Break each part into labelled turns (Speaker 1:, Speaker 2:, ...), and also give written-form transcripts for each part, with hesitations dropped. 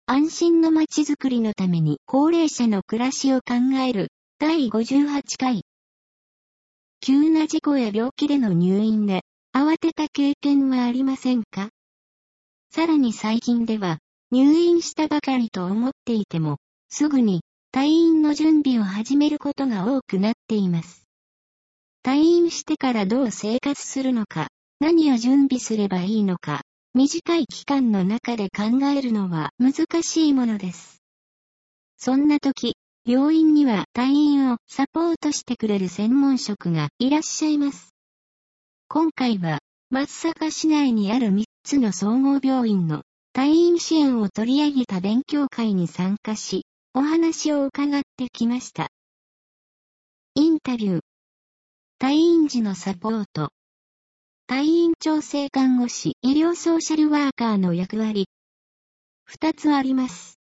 Speaker 1: 安心のまちづくりのために高齢者の暮らしを考える第58回。急な事故や病気での入院で慌てた経験はありませんか？さらに最近では入院したばかりと思っていてもすぐに退院の準備を始めることが多くなっています。退院してからどう生活するのか、何を準備すればいいのか、短い期間の中で考えるのは難しいものです。そんな時、病院には退院をサポートしてくれる専門職がいらっしゃいます。今回は、松阪市内にある3つの総合病院の退院支援を取り上げた勉強会に参加し、お話を伺ってきました。インタビュー。退院時のサポート。退院調整看護師、医療ソーシャルワーカーの役割。2つあります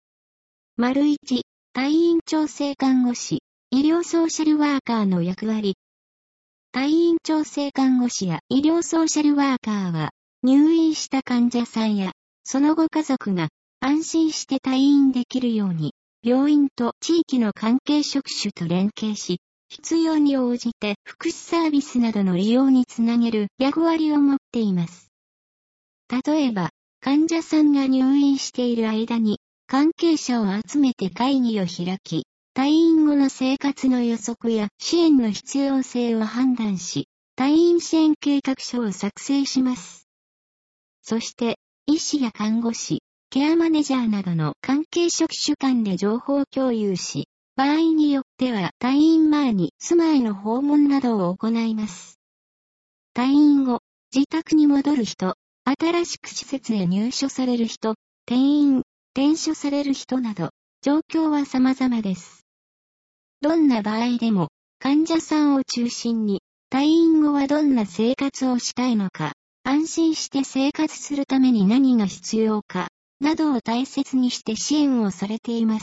Speaker 1: 。1、退院調整看護師、医療ソーシャルワーカーの役割。退院調整看護師や医療ソーシャルワーカーは、入院した患者さんや、そのご家族が安心して退院できるように、病院と地域の関係職種と連携し、必要に応じて福祉サービスなどの利用につなげる役割を持っています。例えば、患者さんが入院している間に関係者を集めて会議を開き、退院後の生活の予測や支援の必要性を判断し、退院支援計画書を作成します。そして、医師や看護師、ケアマネジャーなどの関係職種間で情報共有し、場合によっては退院前に住まいの訪問などを行います。退院後、自宅に戻る人、新しく施設へ入所される人、転所される人など、状況は様々です。どんな場合でも、患者さんを中心に、退院後はどんな生活をしたいのか、安心して生活するために何が必要か、などを大切にして支援をされています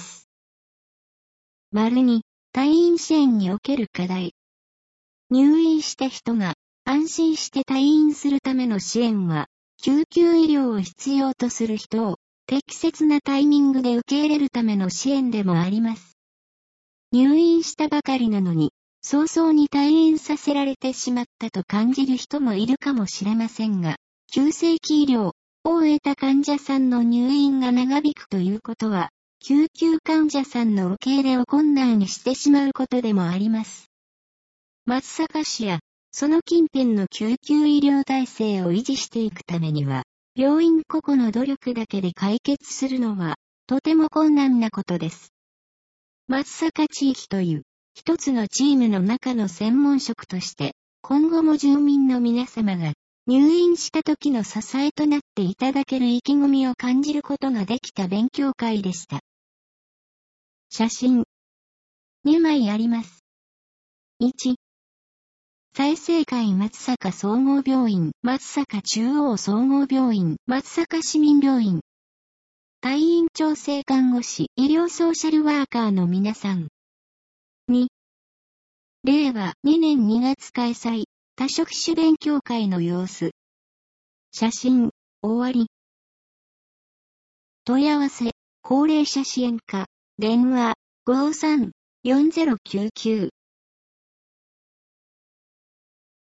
Speaker 1: 。2、退院支援における課題。入院した人が安心して退院するための支援は、救急医療を必要とする人を適切なタイミングで受け入れるための支援でもあります。入院したばかりなのに、早々に退院させられてしまったと感じる人もいるかもしれませんが、急性期医療を終えた患者さんの入院が長引くということは、救急患者さんの受け入れを困難にしてしまうことでもあります。松阪市や、その近辺の救急医療体制を維持していくためには、病院個々の努力だけで解決するのは、とても困難なことです。松阪地域という、一つのチームの中の専門職として、今後も住民の皆様が、入院した時の支えとなっていただける意気込みを感じることができた勉強会でした。写真。2枚あります。1、済生会松阪総合病院、松阪中央総合病院、松阪市民病院。退院調整看護師、医療ソーシャルワーカーの皆さん。2、令和2年2月開催、多職種勉強会の様子。写真、終わり。問い合わせ、高齢者支援課、電話、53-4099